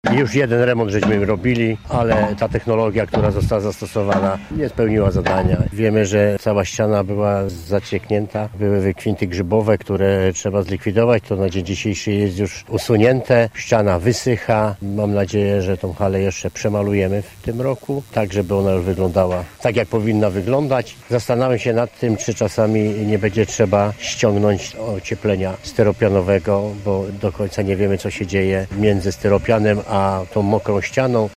Już jeden remont żeśmy robili, ale ta technologia, która została zastosowana, nie spełniła zadania. Wiemy, że cała ściana była zacieknięta, były wykwinty grzybowe, które trzeba zlikwidować. To na dzień dzisiejszy jest już usunięte. Ściana wysycha. Mam nadzieję, że tą halę jeszcze przemalujemy w tym roku, tak żeby ona już wyglądała tak, jak powinna wyglądać. Zastanawiam się nad tym, czy czasami nie będzie trzeba ściągnąć ocieplenia styropianowego, bo do końca nie wiemy, co się dzieje między styropianem a tą mokrą ścianą.